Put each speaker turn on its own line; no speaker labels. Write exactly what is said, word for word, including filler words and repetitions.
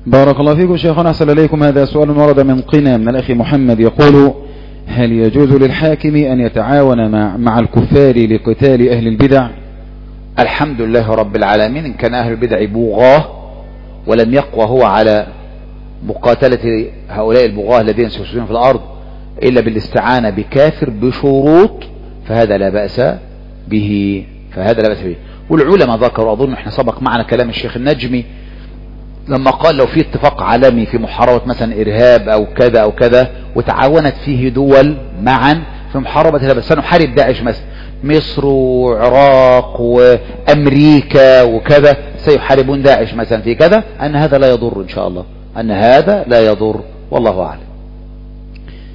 بارك الله فيكم شيخنا، أحسن إليكم. هذا سؤال ورد من قنا من الأخ محمد يقول: هل يجوز للحاكم أن يتعاون مع, مع الكفار لقتال أهل البدع؟
الحمد لله رب العالمين. إن كان أهل البدع بغاه ولم يقوى هو على مقاتلة هؤلاء البغاه الذين سيفسدون في الأرض إلا بالاستعانة بكافر بشروط، فهذا لا بأس به فهذا لا بأس به. والعلماء ذكروا، أظن احنا سبق معنا كلام الشيخ النجمي لما قال لو في اتفاق عالمي في محاربة مثلا إرهاب أو كذا أو كذا وتعاونت فيه دول معا في محاربة الإرهاب، سنحارب داعش مثلا، مصر وعراق وأمريكا وكذا سيحاربون داعش مثلا في كذا، أن هذا لا يضر إن شاء الله، أن هذا لا يضر، والله أعلم.